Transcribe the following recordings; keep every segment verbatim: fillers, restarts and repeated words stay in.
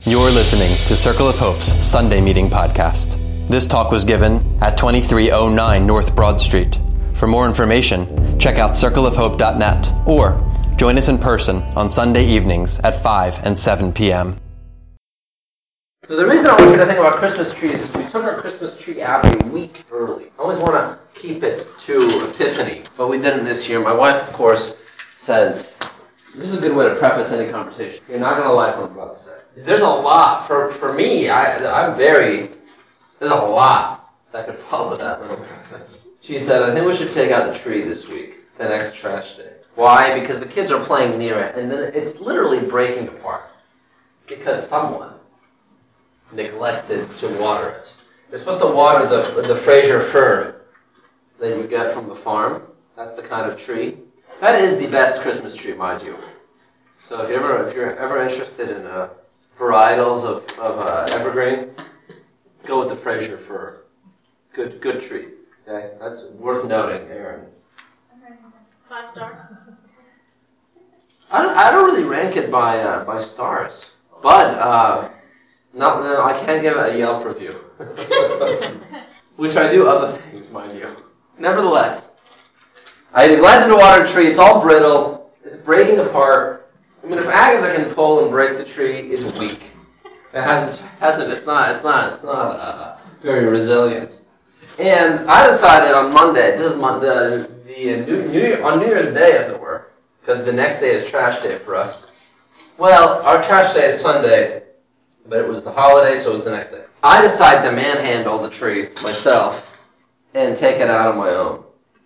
You're listening to Circle of Hope's Sunday Meeting Podcast. This talk was given at twenty-three oh nine North Broad Street. For more information, check out circle of hope dot net or join us in person on Sunday evenings at five and seven p.m. So the reason I want you to think about Christmas trees is we took our Christmas tree out a week early. I always want to keep it to Epiphany, but we didn't this year. My wife, of course, says, this is a good way to preface any conversation. You're not going to like what I'm about to say. There's a lot. For for me, I, I'm very, there's a lot that could follow that little preface. She said, I think we should take out the tree this week, the next trash day. Why? Because the kids are playing near it, and then it's literally breaking apart. Because someone neglected to water it. You're supposed to water the, the Fraser fern that you get from the farm. That's the kind of tree. That is the best Christmas tree, mind you. So if you're ever, if you're ever interested in uh, varietals of, of uh, evergreen, go with the Fraser fir. Good good tree. Okay, that's worth noting, Aaron. Five stars. I don't, I don't really rank it by uh, by stars, but uh, no, no, I can't give it a Yelp review, which I do other things, mind you. Nevertheless. I neglected to water the tree. It's all brittle. It's breaking apart. I mean, if Agatha can pull and break the tree, it's weak. It hasn't. hasn't it's not. It's not. It's not uh, very resilient. And I decided on Monday. This is Monday, the, the New, New Year, on New Year's Day, as it were, because the next day is trash day for us. Well, our trash day is Sunday, but it was the holiday, so it was the next day. I decided to manhandle the tree myself and take it out on my own.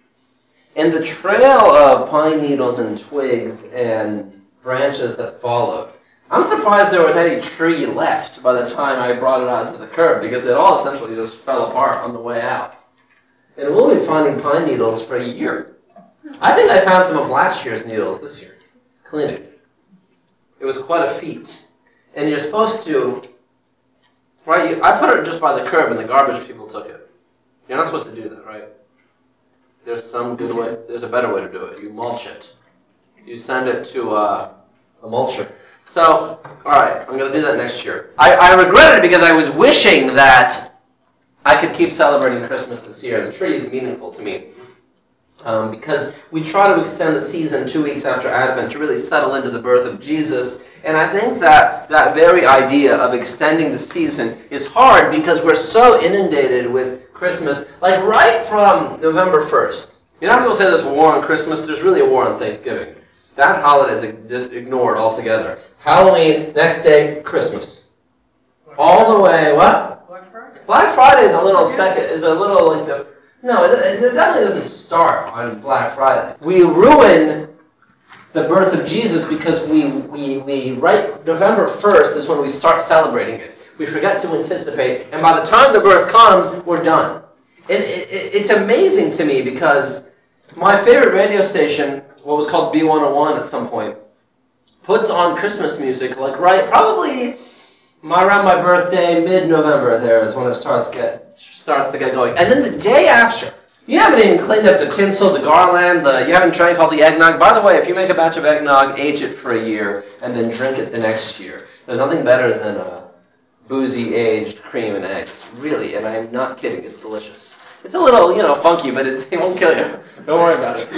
And the trail of pine needles and twigs and branches that followed, I'm surprised there was any tree left by the time I brought it out to the curb, because it all essentially just fell apart on the way out. And we'll be finding pine needles for a year. I think I found some of last year's needles this year, cleaning. It was quite a feat. And you're supposed to, right, you, I put it just by the curb and the garbage people took it. You're not supposed to do that, right? There's some good way, there's a better way to do it. You mulch it. You send it to uh, a mulcher. So, alright, I'm going to do that next year. I, I regret it because I was wishing that I could keep celebrating Christmas this year. The tree is meaningful to me. Um, because we try to extend the season two weeks after Advent to really settle into the birth of Jesus. And I think that that very idea of extending the season is hard because we're so inundated with Christmas, like right from November first. You know how people say there's a war on Christmas? There's really a war on Thanksgiving. That holiday is ignored altogether. Halloween, next day, Christmas. All the way, what? Black Friday. Black Friday is a little second, is a little like the, no, it, it definitely doesn't start on Black Friday. We ruin the birth of Jesus because we, we, we right, November first is when we start celebrating it. We forget to anticipate, and by the time the birth comes, we're done. And it, it, it's amazing to me because my favorite radio station, what was called B one oh one at some point, puts on Christmas music, like right, probably my, around my birthday, mid-November there is when it starts to get starts to get going. And then the day after, you haven't even cleaned up the tinsel, the garland, the, you haven't drank all the eggnog. By the way, if you make a batch of eggnog, age it for a year, and then drink it the next year. There's nothing better than a boozy aged cream and eggs, really, and I'm not kidding, it's delicious. It's a little, you know, funky, but it, it won't kill you. Don't worry about it.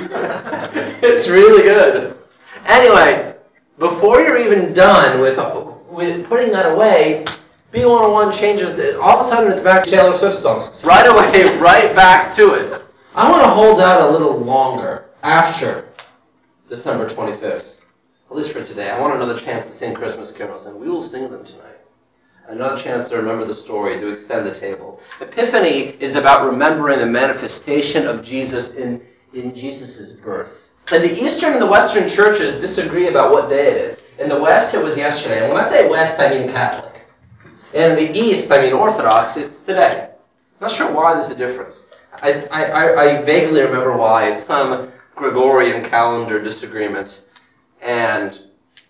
It's really good. Anyway, before you're even done with with putting that away, B one oh one changes, the, all of a sudden it's back to Taylor Swift songs. Right away, right back to it. I want to hold out a little longer after December twenty-fifth, at least for today. I want another chance to sing Christmas carols, and we will sing them tonight. Another chance to remember the story, to extend the table. Epiphany is about remembering the manifestation of Jesus in, in Jesus' birth. And the Eastern and the Western churches disagree about what day it is. In the West, it was yesterday. And when I say West, I mean Catholic. And in the East, I mean Orthodox, it's today. I'm not sure why there's a difference. I, I, I vaguely remember why. It's some Gregorian calendar disagreement. And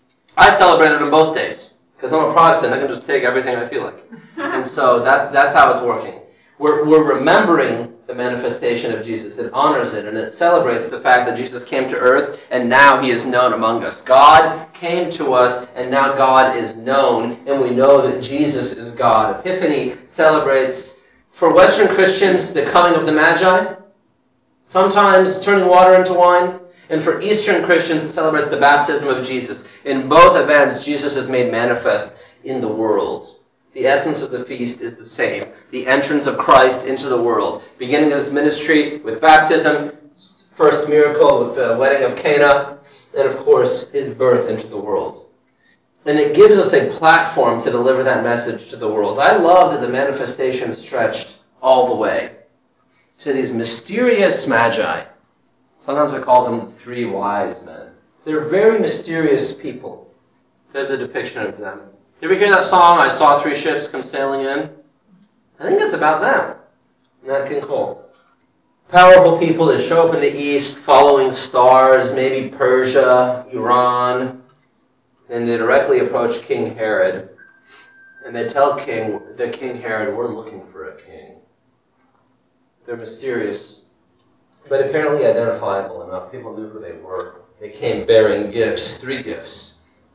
I celebrated on both days. Because I'm a Protestant, I can just take everything I feel like. And so that that's how it's working. We're we're remembering the manifestation of Jesus. It honors it, and it celebrates the fact that Jesus came to earth, and now he is known among us. God came to us, and now God is known, and we know that Jesus is God. Epiphany celebrates, for Western Christians, the coming of the Magi, sometimes turning water into wine, and for Eastern Christians, it celebrates the baptism of Jesus. In both events, Jesus is made manifest in the world. The essence of the feast is the same. The entrance of Christ into the world. Beginning of his ministry with baptism, first miracle with the wedding of Cana, and of course, his birth into the world. And it gives us a platform to deliver that message to the world. I love that the manifestation stretched all the way to these mysterious magi. Sometimes we call them three wise men. They're very mysterious people. There's a depiction of them. You ever hear that song, I Saw Three Ships Come Sailing In? I think it's about them. Nat King Cole. Powerful people that show up in the east following stars, maybe Persia, Iran, and they directly approach King Herod. And they tell King, the King Herod, we're looking for a king. They're mysterious, but apparently identifiable enough. People knew who they were. They came bearing gifts, three gifts.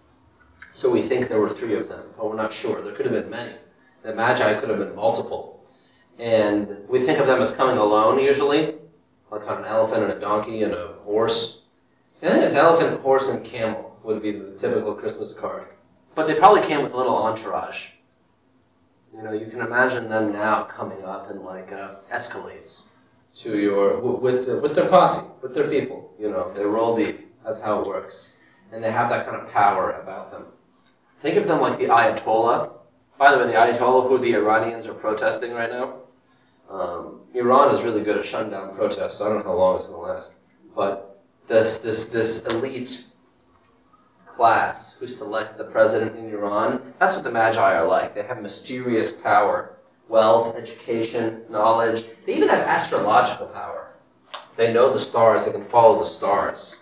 So we think there were three of them, but we're not sure. There could have been many. The Magi could have been multiple. And we think of them as coming alone, usually, like on an elephant and a donkey and a horse. I think it's elephant, horse, and camel would be the typical Christmas card. But they probably came with a little entourage. You know, you can imagine them now coming up in like uh, Escalades to your with with their posse, with their people. You know, they roll deep. That's how it works, and they have that kind of power about them. Think of them like the Ayatollah. By the way, the Ayatollah, who the Iranians are protesting right now. Um, Iran is really good at shutting down protests, so I don't know how long it's going to last. But this this this elite class who select the president in Iran, that's what the Magi are like. They have mysterious power, wealth, education, knowledge. They even have astrological power. They know the stars. They can follow the stars.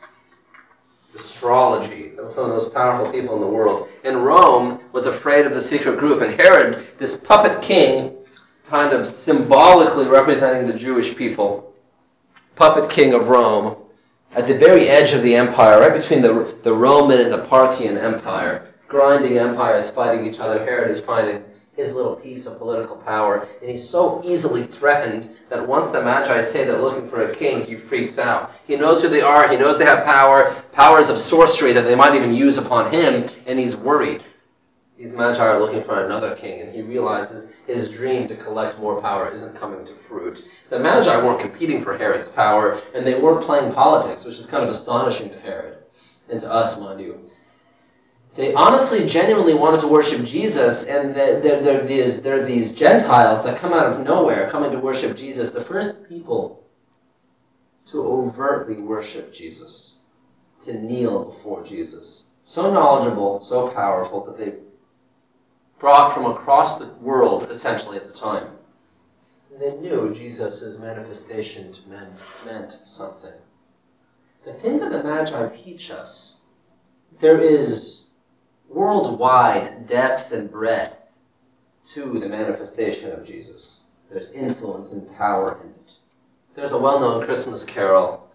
Astrology. Some of the most powerful people in the world. And Rome was afraid of the secret group. And Herod, this puppet king, kind of symbolically representing the Jewish people, puppet king of Rome, at the very edge of the empire, right between the, the Roman and the Parthian empire, grinding empires fighting each other, Herod is finding his little piece of political power, and he's so easily threatened that once the Magi say they're looking for a king, he freaks out. He knows who they are, he knows they have power, powers of sorcery that they might even use upon him, and he's worried. These Magi are looking for another king, and he realizes his dream to collect more power isn't coming to fruit. The Magi weren't competing for Herod's power, and they weren't playing politics, which is kind of astonishing to Herod, and to us, mind you. They honestly, genuinely wanted to worship Jesus, and they're, they're, these, they're these Gentiles that come out of nowhere, coming to worship Jesus, the first people to overtly worship Jesus, to kneel before Jesus. So knowledgeable, so powerful, that they brought from across the world, essentially, at the time. And they knew Jesus' manifestation to men meant something. The thing that the Magi teach us, there is worldwide depth and breadth to the manifestation of Jesus. There's influence and power in it. There's a well-known Christmas carol,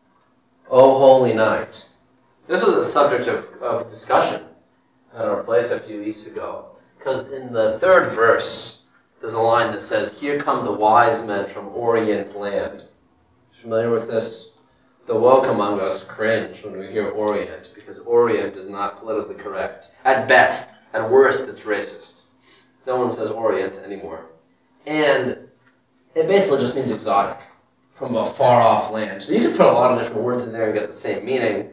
O Holy Night. This was a subject of, of discussion at our place a few weeks ago. Because in the third verse, there's a line that says, here come the wise men from Orient land. Familiar with this? The woke among us cringe when we hear Orient, because Orient is not politically correct. At best. At worst, it's racist. No one says Orient anymore. And it basically just means exotic, from a far-off land. So you could put a lot of different words in there and get the same meaning.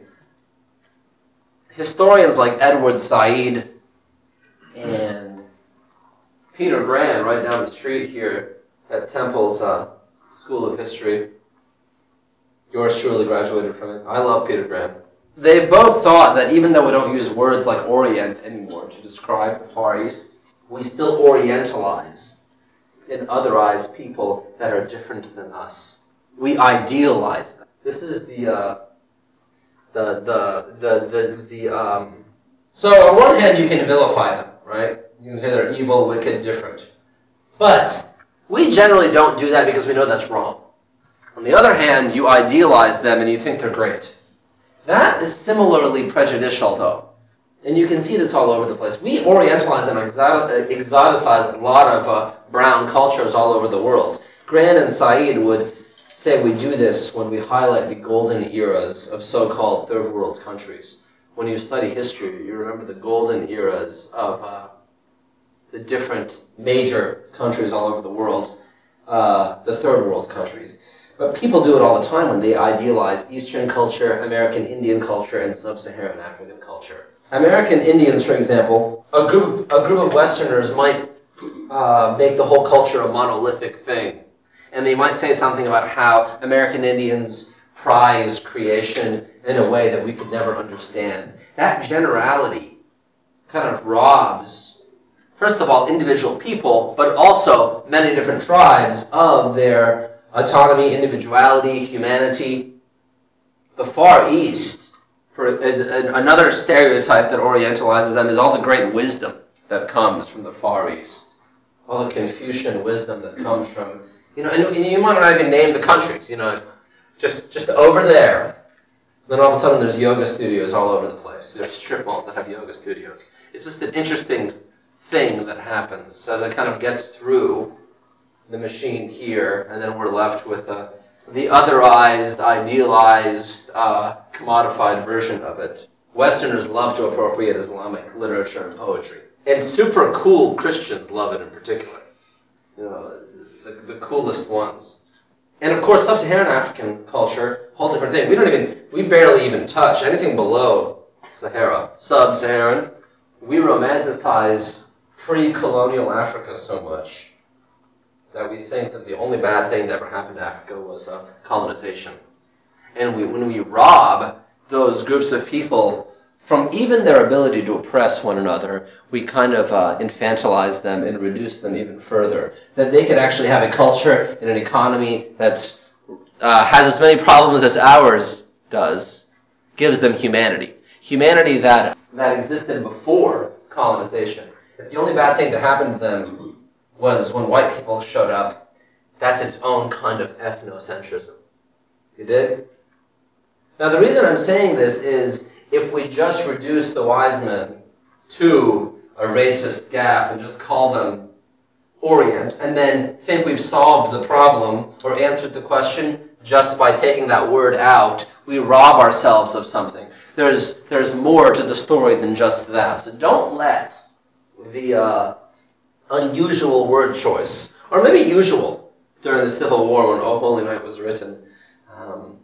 Historians like Edward Said and Peter Brand, right down the street here at Temple's uh, School of History. Yours truly graduated from it. I love Peter Brand. They both thought that even though we don't use words like Orient anymore to describe the Far East, we still Orientalize and otherize people that are different than us. We idealize them. This is the uh, the the the the the um. So on one hand, you can vilify them, right? You can say they're evil, wicked, different. But We generally don't do that because we know that's wrong. On the other hand, you idealize them and you think they're great. That is similarly prejudicial, though. And you can see this all over the place. We Orientalize and exoticize a lot of uh, brown cultures all over the world. Grant and Said would say we do this when we highlight the golden eras of so-called third world countries. When you study history, you remember the golden eras of uh, the different major countries all over the world, uh, the third world countries. But people do it all the time when they idealize Eastern culture, American Indian culture, and Sub-Saharan African culture. American Indians, for example, a group of, a group of Westerners might uh, make the whole culture a monolithic thing. And they might say something about how American Indians prize creation in a way that we could never understand. That generality kind of robs, first of all, individual people, but also many different tribes of their autonomy, individuality, humanity. The Far East, for, is an, another stereotype that Orientalizes them, is all the great wisdom that comes from the Far East. All the Confucian wisdom that comes from, you know, and, and you might not even name the countries, you know, just just over there. Then all of a sudden there's yoga studios all over the place. There's strip malls that have yoga studios. It's just an interesting thing that happens as it kind of gets through the machine here, and then we're left with a, the otherized, idealized, uh, commodified version of it. Westerners love to appropriate Islamic literature and poetry. And super cool Christians love it in particular. You know, the, the coolest ones. And of course, Sub-Saharan African culture, whole different thing. We don't even, we barely even touch anything below Sahara. Sub-Saharan, we romanticize pre-colonial Africa so much that we think that the only bad thing that ever happened to Africa was uh, colonization. And we, when we rob those groups of people from even their ability to oppress one another, we kind of uh, infantilize them and reduce them even further. That they could actually have a culture and an economy that uh, has as many problems as ours does, gives them humanity. Humanity that, that existed before colonization. If the only bad thing that happened to them was when white people showed up, that's its own kind of ethnocentrism. You dig? Now the reason I'm saying this is if we just reduce the wise men to a racist gaffe and just call them Orient and then think we've solved the problem or answered the question just by taking that word out, we rob ourselves of something. There's, there's more to the story than just that. So don't let the uh, unusual word choice, or maybe usual, during the Civil War when O Holy Night was written, um,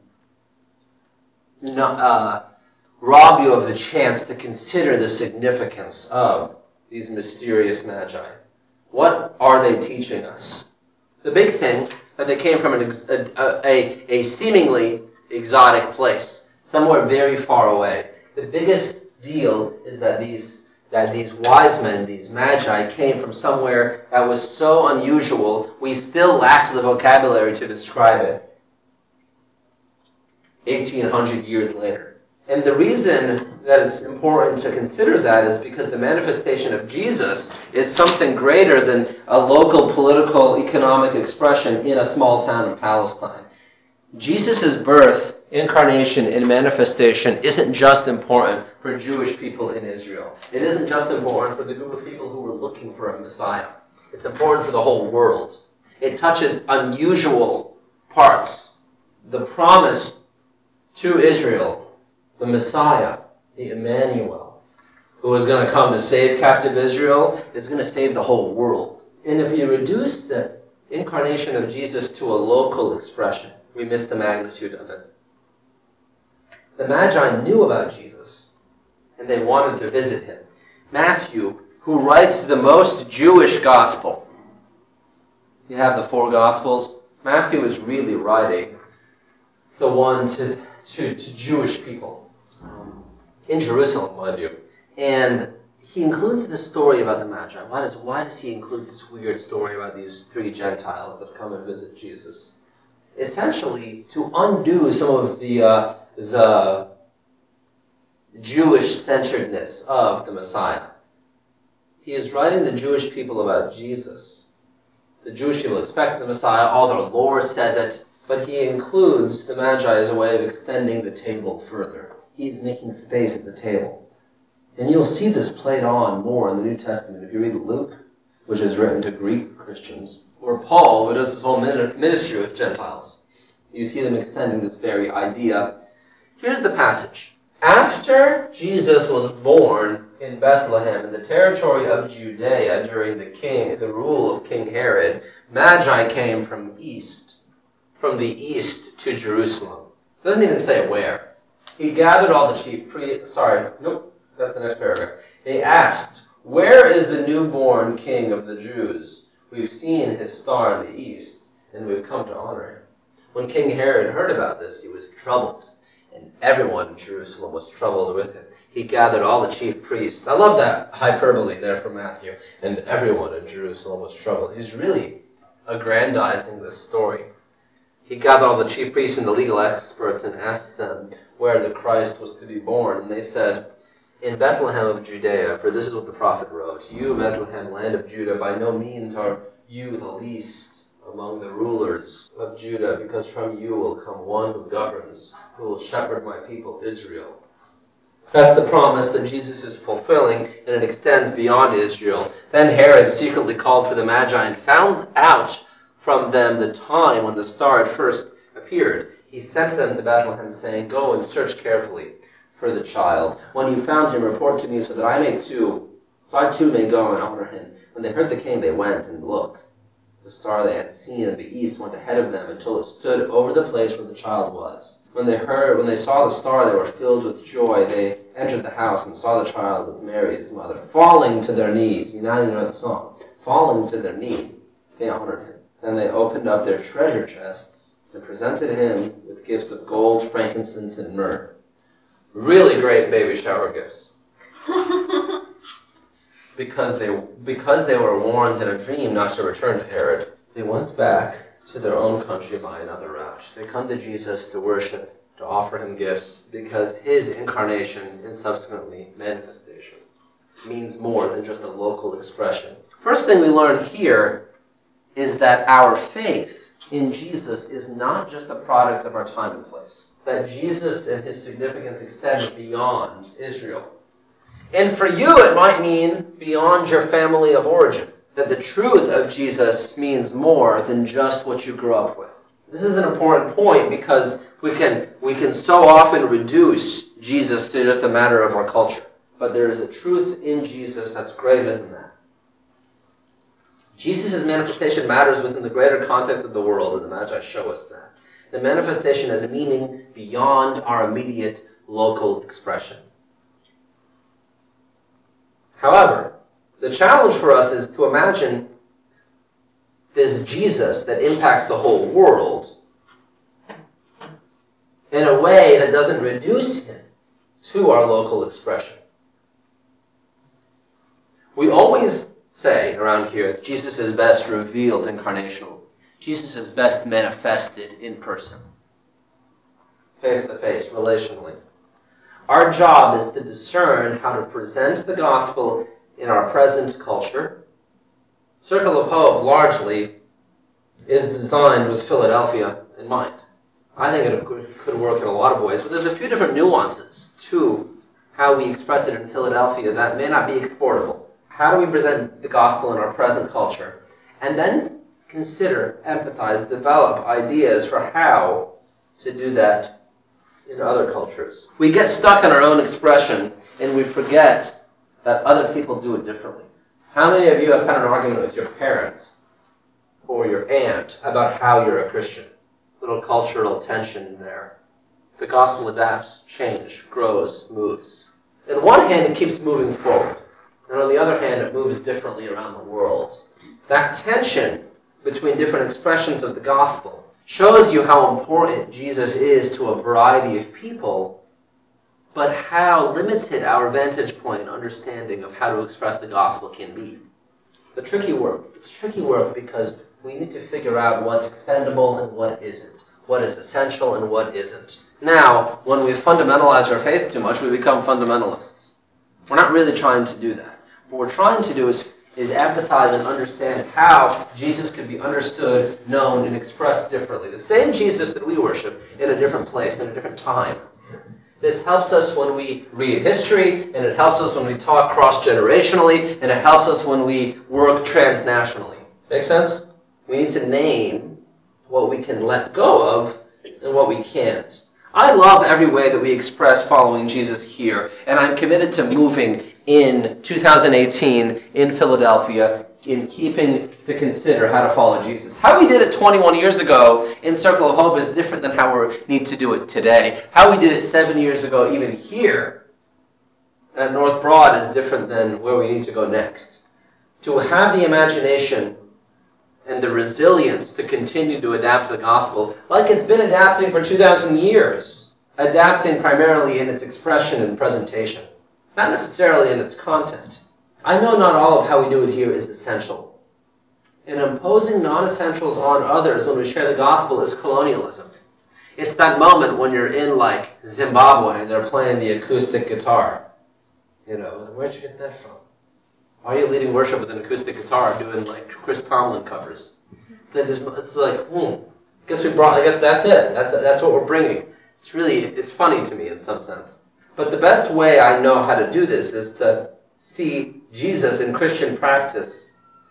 no, uh, rob you of the chance to consider the significance of these mysterious magi. What are they teaching us? The big thing, that they came from an ex- a, a, a seemingly exotic place, somewhere very far away. The biggest deal is that these that these wise men, these magi, came from somewhere that was so unusual, we still lacked the vocabulary to describe it eighteen hundred years later. And the reason that it's important to consider that is because the manifestation of Jesus is something greater than a local political economic expression in a small town in Palestine. Jesus' birth, incarnation, and manifestation isn't just important for Jewish people in Israel. It isn't just important for the group of people who were looking for a Messiah. It's important for the whole world. It touches unusual parts. The promise to Israel, the Messiah, the Emmanuel, who is going to come to save captive Israel, is going to save the whole world. And if you reduce the incarnation of Jesus to a local expression, we miss the magnitude of it. The Magi knew about Jesus, and they wanted to visit him. Matthew, who writes the most Jewish gospel, you have the four Gospels, Matthew is really writing the one to, to, to Jewish people um, in Jerusalem, mind you. And he includes the story about the Magi. Why does, why does he include this weird story about these three Gentiles that come and visit Jesus? Essentially, to undo some of the uh, the Jewish-centeredness of the Messiah. He is writing the Jewish people about Jesus The Jewish people expect the Messiah. All their lore says it. But he includes the Magi as a way of extending the table further. He's making space at the table. And you'll see this played on more in the New Testament if you read Luke, which is written to Greek Christians, or Paul, who does his whole ministry with Gentiles. You see them extending this very idea. Here's the passage. After Jesus was born in Bethlehem, in the territory of Judea, during the king, the rule of King Herod, Magi came from east, from the east to Jerusalem. It doesn't even say where. He gathered all the chief priests. Sorry, nope, that's the next paragraph. They asked, "Where is the newborn king of the Jews? We've seen his star in the east, and we've come to honor him." When King Herod heard about this, he was troubled, and everyone in Jerusalem was troubled with him. He gathered all the chief priests. I love that hyperbole there from Matthew. And everyone in Jerusalem was troubled. He's really aggrandizing this story. He gathered all the chief priests and the legal experts and asked them where the Christ was to be born. And they said, "In Bethlehem of Judea, for this is what the prophet wrote. You, Bethlehem, land of Judah, by no means are you the least among the rulers of Judah, because from you will come one who governs, who will shepherd my people Israel." That's the promise that Jesus is fulfilling, and it extends beyond Israel. Then Herod secretly called for the Magi and found out from them the time when the star had first appeared. He sent them to Bethlehem, saying, "Go and search carefully for the child. When you found him, report to me, so that I may too, so I too may go and honor him." When they heard the king, they went and looked. The star they had seen in the east went ahead of them until it stood over the place where the child was. When they heard, when they saw the star, they were filled with joy. They entered the house and saw the child with Mary, his mother. Falling to their knees, you now you know the song. Falling to their knee, they honored him. Then they opened up their treasure chests and presented him with gifts of gold, frankincense, and myrrh. Really great baby shower gifts. Because they because they were warned in a dream not to return to Herod, they went back to their own country by another route. They come to Jesus to worship, to offer him gifts, because his incarnation and subsequently manifestation means more than just a local expression. First thing we learn here is that our faith in Jesus is not just a product of our time and place. That Jesus and his significance extends beyond Israel. And for you, it might mean beyond your family of origin. That the truth of Jesus means more than just what you grew up with. This is an important point because we can we can so often reduce Jesus to just a matter of our culture. But there is a truth in Jesus that's greater than that. Jesus' manifestation matters within the greater context of the world, and the Magi show us that. The manifestation has meaning beyond our immediate local expression. However, the challenge for us is to imagine this Jesus that impacts the whole world in a way that doesn't reduce him to our local expression. We always say around here that Jesus is best revealed incarnationally. Jesus is best manifested in person, face to face, relationally. Our job is to discern how to present the gospel in our present culture. Circle of Hope largely is designed with Philadelphia in mind. I think it could work in a lot of ways, but there's a few different nuances to how we express it in Philadelphia that may not be exportable. How do we present the gospel in our present culture? And then consider, empathize, develop ideas for how to do that in other cultures. We get stuck in our own expression and we forget that other people do it differently. How many of you have had an argument with your parents or your aunt about how you're a Christian? Little cultural tension there. The gospel adapts, changes, grows, moves. On one hand, it keeps moving forward. And on the other hand, it moves differently around the world. That tension between different expressions of the gospel shows you how important Jesus is to a variety of people, but how limited our vantage point and understanding of how to express the gospel can be. The tricky work. It's tricky work because we need to figure out what's expendable and what isn't, what is essential and what isn't. Now, when we fundamentalize our faith too much, we become fundamentalists. We're not really trying to do that. What we're trying to do is is empathize and understand how Jesus can be understood, known, and expressed differently. The same Jesus that we worship in a different place, in a different time. This helps us when we read history, and it helps us when we talk cross-generationally, and it helps us when we work transnationally. Make sense? We need to name what we can let go of and what we can't. I love every way that we express following Jesus here, and I'm committed to moving in two thousand eighteen in Philadelphia in keeping to consider how to follow Jesus. How we did it twenty-one years ago in Circle of Hope is different than how we need to do it today. How we did it seven years ago even here at North Broad is different than where we need to go next. To have the imagination and the resilience to continue to adapt the gospel like it's been adapting for two thousand years, adapting primarily in its expression and presentation, not necessarily in its content. I know not all of how we do it here is essential. And imposing non-essentials on others when we share the gospel is colonialism. It's that moment when you're in, like, Zimbabwe and they're playing the acoustic guitar. You know, where'd you get that from? Why are you leading worship with an acoustic guitar doing, like, Chris Tomlin covers? It's like, hmm, guess we brought, I guess that's it. That's that's what we're bringing. It's really, it's funny to me in some sense. But the best way I know how to do this is to see Jesus in Christian practice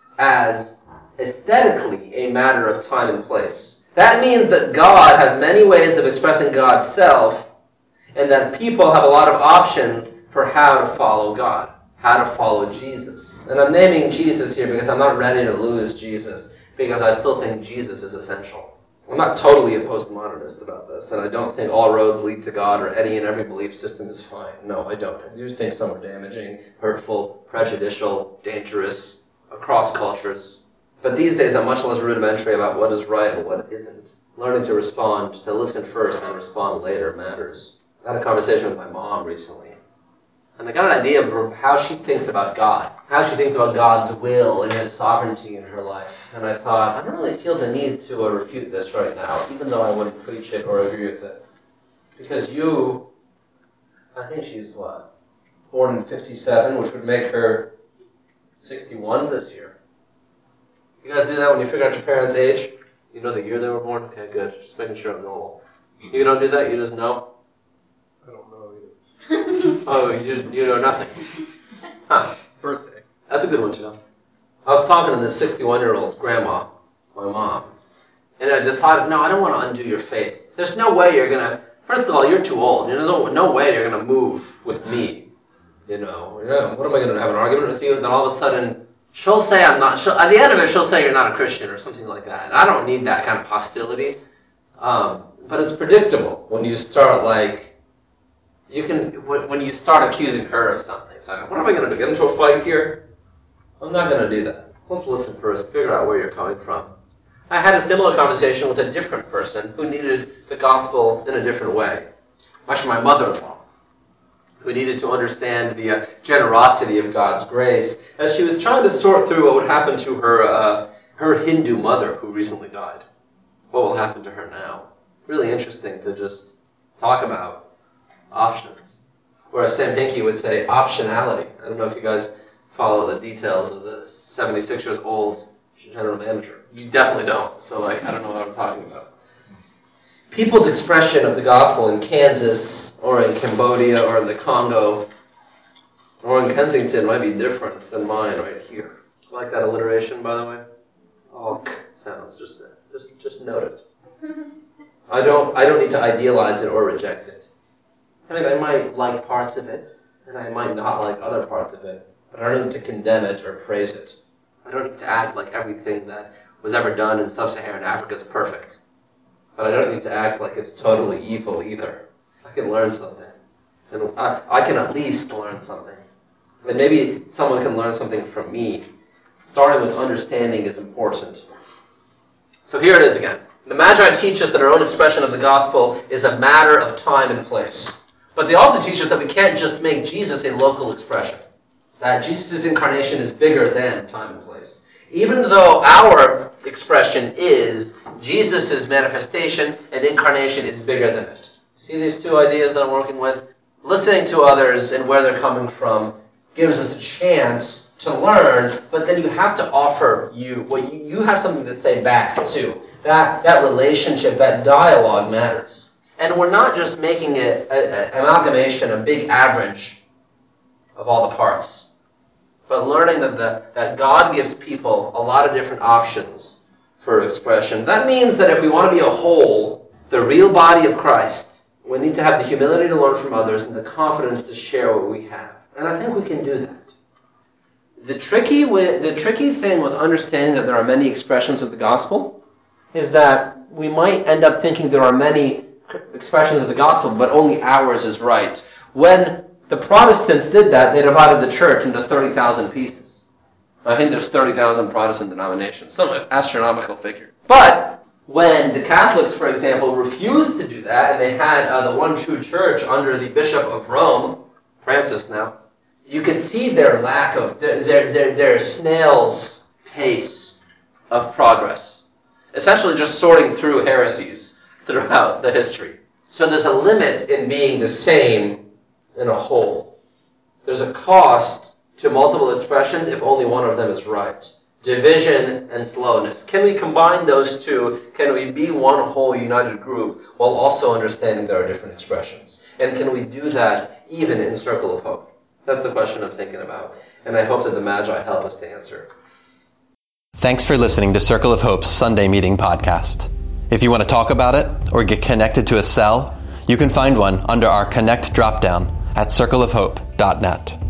as aesthetically a matter of time and place. That means that God has many ways of expressing God's self, and that people have a lot of options for how to follow God, how to follow Jesus. And I'm naming Jesus here because I'm not ready to lose Jesus, because I still think Jesus is essential. I'm not totally a postmodernist about this, and I don't think all roads lead to God or any and every belief system is fine. No, I don't. I do think some are damaging, hurtful, prejudicial, dangerous, across cultures. But these days I'm much less rudimentary about what is right and what isn't. Learning to respond, to listen first and respond later matters. I had a conversation with my mom recently, and I got an idea of how she thinks about God, how she thinks about God's will and His sovereignty in her life. And I thought, I don't really feel the need to uh, refute this right now, even though I wouldn't preach it or agree with it. Because you, I think she's what, born in fifty-seven, which would make her sixty-one this year. You guys do that when you figure out your parents' age? You know the year they were born? Okay, good. Just making sure I'm normal. You don't do that? You just know? I don't know either. Oh, you just, you know nothing. Huh. Birthday. That's a good one to know. I was talking to this sixty-one-year-old grandma, my mom, and I decided, no, I don't want to undo your faith. There's no way you're going to, first of all, you're too old. There's no, no way you're going to move with me. You know, what am I going to have an argument with you? And then all of a sudden, she'll say I'm not, she'll, at the end of it, she'll say you're not a Christian or something like that. And I don't need that kind of hostility. Um, but it's predictable when you start, like, you can, when you start accusing her of something. So what am I going to do? Get into a fight here? I'm not going to do that. Let's listen first, figure out where you're coming from. I had a similar conversation with a different person who needed the gospel in a different way. Actually, my mother-in-law, who needed to understand the uh, generosity of God's grace as she was trying to sort through what would happen to her uh, her Hindu mother who recently died. What will happen to her now? Really interesting to just talk about options. Whereas Sam Hinkie would say optionality. I don't know if you guys follow the details of the seventy-six years old general manager. You definitely don't. So, like, I don't know what I'm talking about. People's expression of the gospel in Kansas or in Cambodia or in the Congo or in Kensington might be different than mine right here. I like that alliteration, by the way. Oh, sounds just just just note it. I don't I don't need to idealize it or reject it. I mean, I might like parts of it, and I might not like other parts of it, but I don't need to condemn it or praise it. I don't need to act like everything that was ever done in sub-Saharan Africa is perfect. But I don't need to act like it's totally evil either. I can learn something. And I, I can at least learn something. And maybe someone can learn something from me. Starting with understanding is important. So here it is again. The Magi teach us that our own expression of the gospel is a matter of time and place. But they also teach us that we can't just make Jesus a local expression. That Jesus' incarnation is bigger than time and place. Even though our expression is Jesus' manifestation and incarnation is bigger than it. See these two ideas that I'm working with? Listening to others and where they're coming from gives us a chance to learn, but then you have to offer you, well, you, you have something to say back too. That, that relationship, that dialogue matters. And we're not just making it an amalgamation, a big average of all the parts, but learning that, the, that God gives people a lot of different options for expression. That means that if we want to be a whole, the real body of Christ, we need to have the humility to learn from others and the confidence to share what we have. And I think we can do that. The tricky, way, the tricky thing with understanding that there are many expressions of the gospel is that we might end up thinking there are many expressions of the gospel, but only ours is right. When the Protestants did that, they divided the church into thirty thousand pieces. I think there's thirty thousand Protestant denominations, some astronomical figure. But when the Catholics, for example, refused to do that, and they had uh, the one true church under the Bishop of Rome, Francis now, you could see their lack of, their, their, their, their snail's pace of progress. Essentially just sorting through heresies throughout the history. So there's a limit in being the same in a whole. There's a cost to multiple expressions if only one of them is right. Division and slowness. Can we combine those two? Can we be one whole united group while also understanding there are different expressions? And can we do that even in Circle of Hope? That's the question I'm thinking about, and I hope that the Magi help us to answer. Thanks for listening to Circle of Hope's Sunday Meeting podcast. If you want to talk about it or get connected to a cell, you can find one under our Connect dropdown at circle of hope dot net.